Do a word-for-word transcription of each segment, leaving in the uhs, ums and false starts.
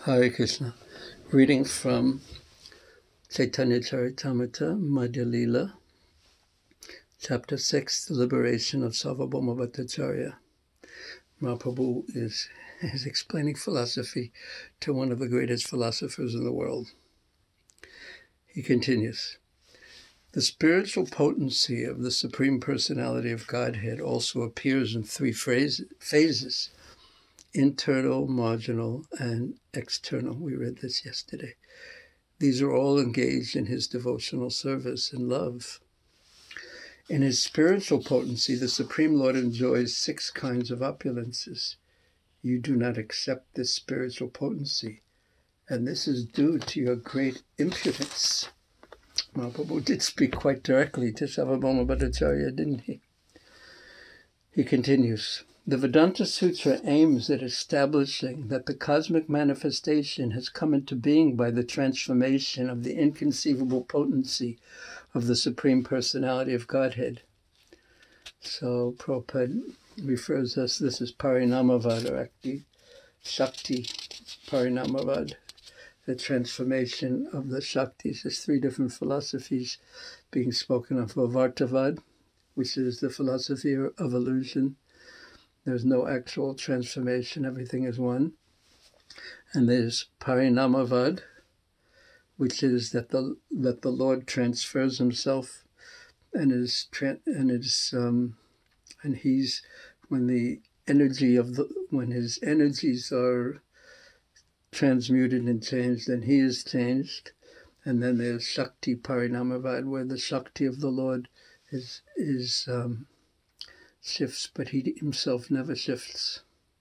Hare Krishna. Reading from Chaitanya Charitamrita, Madhya Lila, Chapter six, The Liberation of Sarvabhauma Bhattacharya. Mahaprabhu is, is explaining philosophy to one of the greatest philosophers in the world. He continues, the spiritual potency of the Supreme Personality of Godhead also appears in three phrases, phases, internal, marginal, and external. We read this yesterday. These are all engaged in his devotional service and love. In his spiritual potency, the Supreme Lord enjoys six kinds of opulences. You do not accept this spiritual potency, and this is due to your great impudence. Mahaprabhu did speak quite directly to Sarvabhauma Bhattacharya, didn't he? He continues, the Vedanta Sutra aims at establishing that the cosmic manifestation has come into being by the transformation of the inconceivable potency of the Supreme Personality of Godhead. So Prabhupada refers us, this is Parinamavad, or actually Shakti Parinamavad, the transformation of the Shaktis. There's three different philosophies being spoken of. Vavartavad, which is the philosophy of illusion. There's no actual transformation, everything is one. And there's Parinamavad, which is that the that the Lord transfers himself and is and is um, and he's when the energy of the when his energies are transmuted and changed, then he is changed. And then there's Shakti Parinamavad, where the Shakti of the Lord is is um, shifts, but he himself never shifts.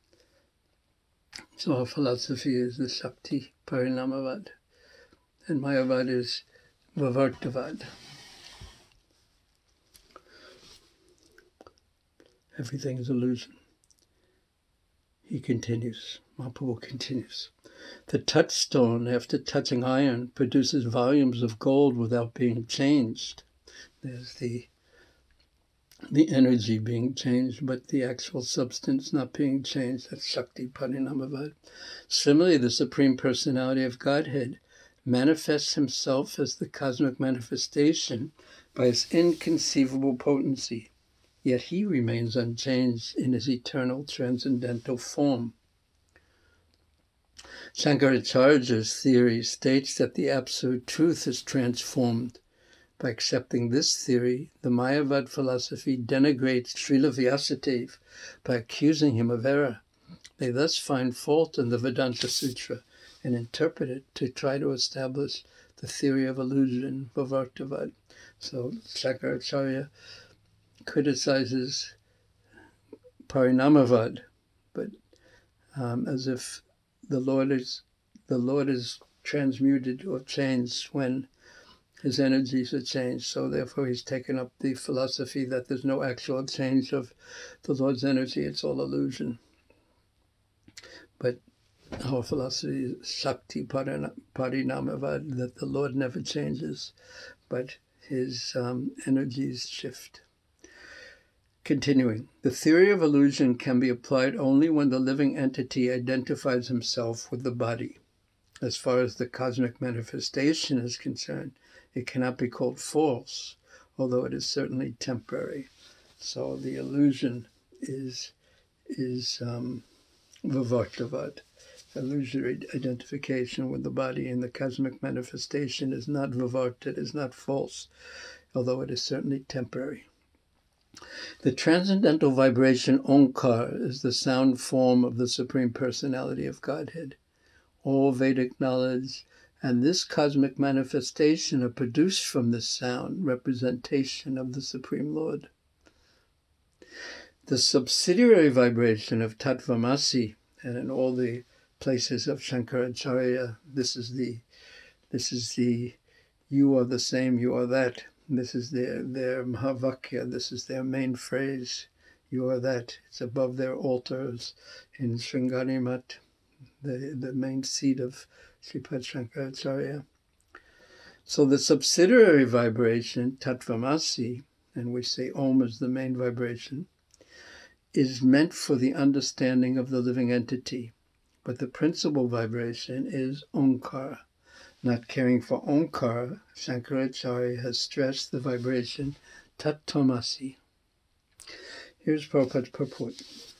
So our philosophy is the Shakti Parinamavad, and Mayavad is Vavartavad. Everything is illusion. He continues, Mahaprabhu continues. The touchstone, after touching iron, produces volumes of gold without being changed. There's the the energy being changed, but the actual substance not being changed. That's Shakti Parinamavad. Similarly, the Supreme Personality of Godhead manifests himself as the cosmic manifestation by his inconceivable potency, yet he remains unchanged in his eternal transcendental form. Shankaracharya's theory states that the Absolute Truth is transformed. By accepting this theory, the Mayavad philosophy denigrates Srila Vyasadeva by accusing him of error. They thus find fault in the Vedanta Sutra and interpret it to try to establish the theory of illusion, Vavartavad. So Shankaracharya criticizes Parinamavad, but um, as if the Lord is the Lord is transmuted or changed when his energies are changed. So therefore he's taken up the philosophy that there's no actual change of the Lord's energy, it's all illusion. But our philosophy is Shakti Parinamavad, that the Lord never changes, but his um, energies shift. Continuing, the theory of illusion can be applied only when the living entity identifies himself with the body. As far as the cosmic manifestation is concerned, it cannot be called false, although it is certainly temporary. So the illusion is is um, Vavartavad, illusory identification with the body, and the cosmic manifestation is not Vavarta, it is not false, although it is certainly temporary. The transcendental vibration Omkar is the sound form of the Supreme Personality of Godhead. All Vedic knowledge and this cosmic manifestation are produced from this sound, representation of the Supreme Lord. The subsidiary vibration of Tattvamasi, and in all the places of Shankaracharya, this is the, this is the, you are the same, you are that. This is their, their Mahavakya, this is their main phrase, you are that. It's above their altars in Sringari Mat, the, the main seat of Sripad Shankaracharya. So the subsidiary vibration, Tattvamasi, and we say Om is the main vibration, is meant for the understanding of the living entity. but the principal vibration is Omkara. Not caring for Omkara, Shankaracharya has stressed the vibration Tat Tamasi. Here's Prabhupada's purport.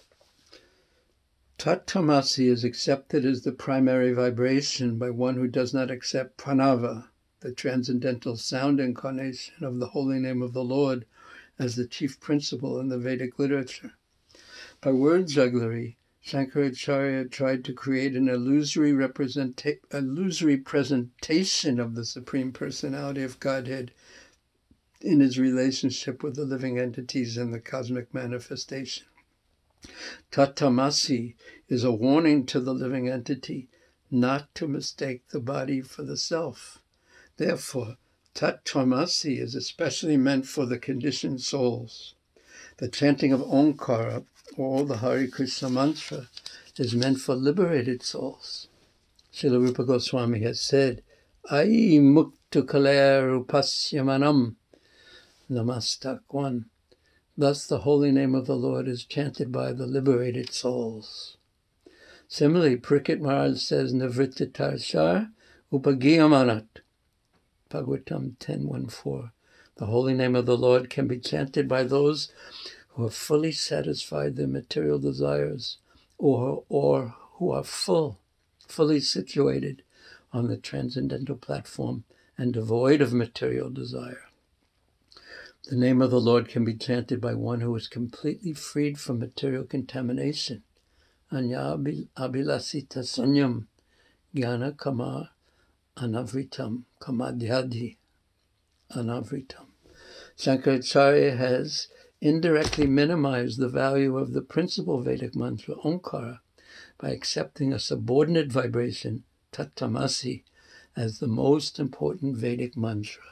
Tat Tamasi is accepted as the primary vibration by one who does not accept Pranava, the transcendental sound incarnation of the holy name of the Lord, as the chief principle in the Vedic literature. By word jugglery, Shankaracharya tried to create an illusory, representa- illusory presentation of the Supreme Personality of Godhead in his relationship with the living entities in the cosmic manifestation. Tat Tamasi is a warning to the living entity not to mistake the body for the self. Therefore, Tat Tamasi is especially meant for the conditioned souls. The chanting of Omkara, or the Hare Krishna mantra, is meant for liberated souls. Srila Rupa Goswami has said, Ai muktu kalaya rupasyamanam namastak one. Thus the holy name of the Lord is chanted by the liberated souls. Similarly, Parikshit Maharaj says, Navrittatarshar upagiyamanat. Bhagavatam ten one four. The holy name of the Lord can be chanted by those who have fully satisfied their material desires, or, or who are full, fully situated on the transcendental platform and devoid of material desire. The name of the Lord can be chanted by one who is completely freed from material contamination. Anya abilasita sanyam jnana kama anavritam kamadhyadi anavritam. Shankaracharya has indirectly minimized the value of the principal Vedic mantra Omkara by accepting a subordinate vibration, Tat Tamasi, as the most important Vedic mantra.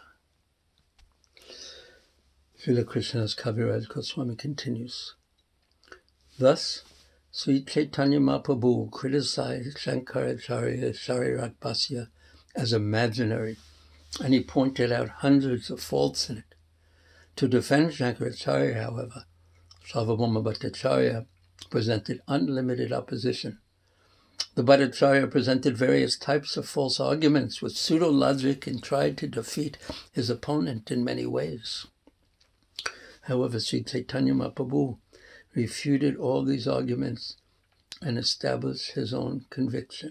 Srila Krishnadas Kaviraj Goswami continues. Thus, Sri Chaitanya Mahaprabhu criticized Shankaracharya Shariratbhasya as imaginary, and he pointed out hundreds of faults in it. To defend Shankaracharya, however, Sarvabhauma Bhattacharya presented unlimited opposition. The Bhattacharya presented various types of false arguments with pseudo-logic and tried to defeat his opponent in many ways. However, Sri Chaitanya Mahaprabhu refuted all these arguments and established his own conviction.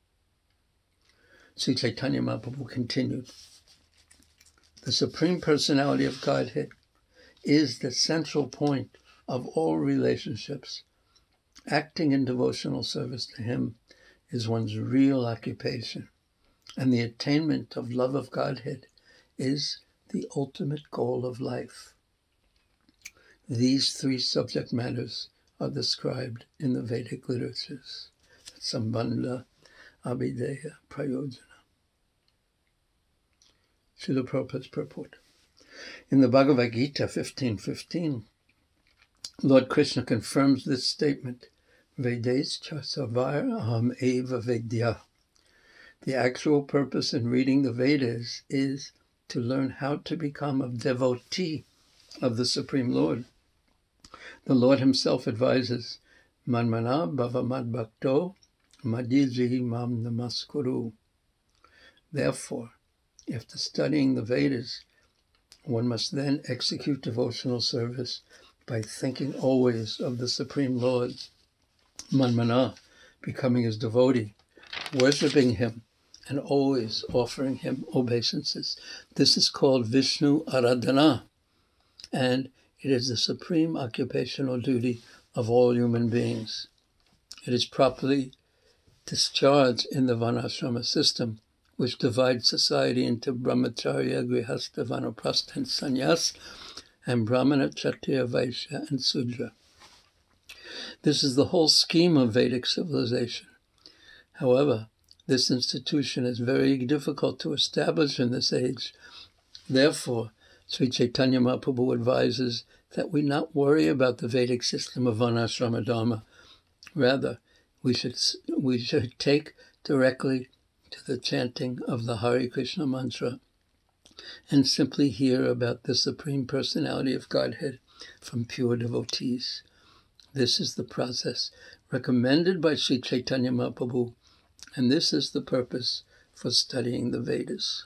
Sri Chaitanya Mahaprabhu continued, the Supreme Personality of Godhead is the central point of all relationships. Acting in devotional service to Him is one's real occupation, and the attainment of love of Godhead is the ultimate goal of life. These three subject matters are described in the Vedic literatures, Sambandha, Abhideya, Prayojana. Srila Prabhupada's purport. In the Bhagavad Gita fifteen fifteen, Lord Krishna confirms this statement, Vedescha savar aham eva vedya. The actual purpose in reading the Vedas is to learn how to become a devotee of the Supreme Lord. The Lord Himself advises, Manmana bhava madbhakto madhiji mam namaskuru. Therefore, after studying the Vedas, one must then execute devotional service by thinking always of the Supreme Lord, Manmana, becoming His devotee, worshipping Him, and always offering Him obeisances. This is called Vishnu Aradhana, and it is the supreme occupational duty of all human beings. It is properly discharged in the Varnashrama system, which divides society into Brahmacharya, Grihastha, Vanaprastha, and Sannyas, and Brahmana, Kshatriya, Vaishya, and Sudra. This is the whole scheme of Vedic civilization. However, this institution is very difficult to establish in this age. Therefore, Sri Chaitanya Mahaprabhu advises that we not worry about the Vedic system of Varnashrama Dharma. Rather, we should we should take directly to the chanting of the Hare Krishna mantra and simply hear about the Supreme Personality of Godhead from pure devotees. This is the process recommended by Sri Chaitanya Mahaprabhu, and this is the purpose for studying the Vedas.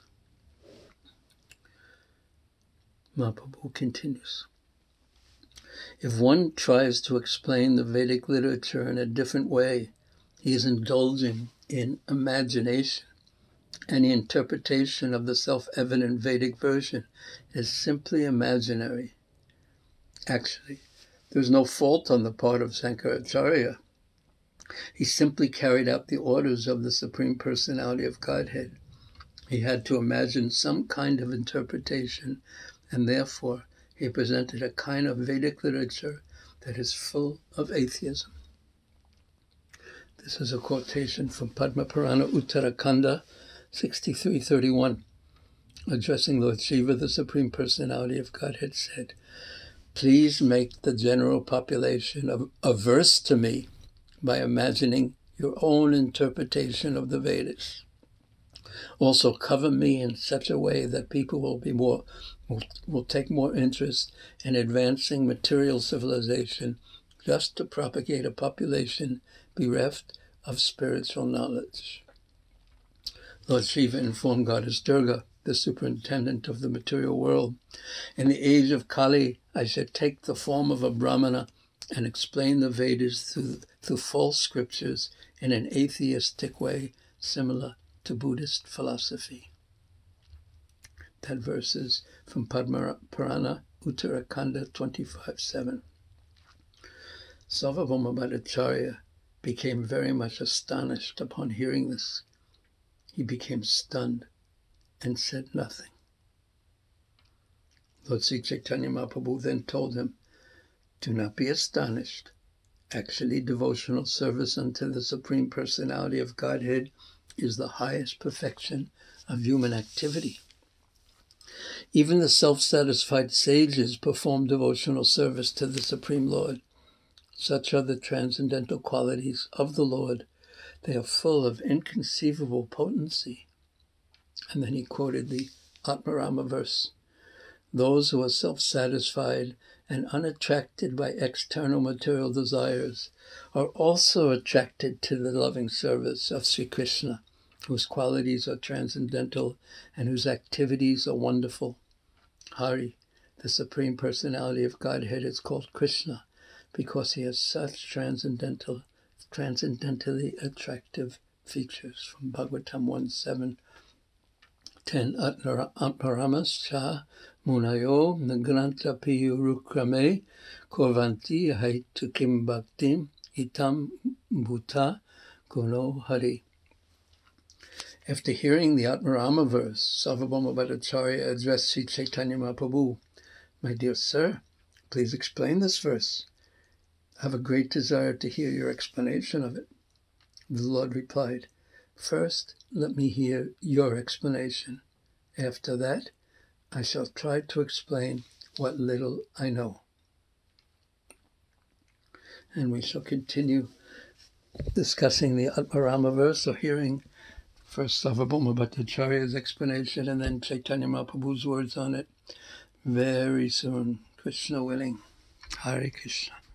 Mahaprabhu continues. If one tries to explain the Vedic literature in a different way, he is indulging in imagination. Any interpretation of the self-evident Vedic version is simply imaginary. Actually, there's no fault on the part of Sankaracharya. He simply carried out the orders of the Supreme Personality of Godhead. He had to imagine some kind of interpretation, and therefore he presented a kind of Vedic literature that is full of atheism. This is a quotation from Padma Purana Uttarakhanda sixty-three thirty-one. Addressing Lord Shiva, the Supreme Personality of Godhead said, "Please make the general population averse to me by imagining your own interpretation of the Vedas. Also cover me in such a way that people will be more will, will take more interest in advancing material civilization just to propagate a population bereft of spiritual knowledge." Lord Shiva informed Goddess Durga, the superintendent of the material world, "In the age of Kali, I should take the form of a Brahmana and explain the Vedas through, through false scriptures in an atheistic way, similar to Buddhist philosophy." That verse is from Padma Purana Uttarakhanda twenty-five seven. Sarvabhauma Bhattacharya became very much astonished upon hearing this. He became stunned and said nothing. Lord Sri Chaitanya Mahaprabhu then told him, "Do not be astonished. Actually, devotional service unto the Supreme Personality of Godhead is the highest perfection of human activity. Even the self-satisfied sages perform devotional service to the Supreme Lord. Such are the transcendental qualities of the Lord. They are full of inconceivable potency." And then he quoted the Atmarama verse. "Those who are self-satisfied and unattracted by external material desires are also attracted to the loving service of Sri Krishna, whose qualities are transcendental and whose activities are wonderful. Hari, the Supreme Personality of Godhead, is called Krishna because he has such transcendental transcendentally attractive features." From Bhagavatam one seven ten. Atmaramas cha munayo nagranta piyurukrame korvanti haitukim bhaktim itam bhuta guno hari. After hearing the Atmarama verse, Sarvabhauma Bhattacharya addressed Sri Chaitanya Mahaprabhu. "My dear sir, please explain this verse. I have a great desire to hear your explanation of it." The Lord replied, "First, let me hear your explanation. After that, I shall try to explain what little I know." And we shall continue discussing the Atmarama verse, or hearing first Sarvabhauma Bhattacharya's explanation and then Chaitanya Mahaprabhu's words on it very soon, Krishna willing. Hare Krishna.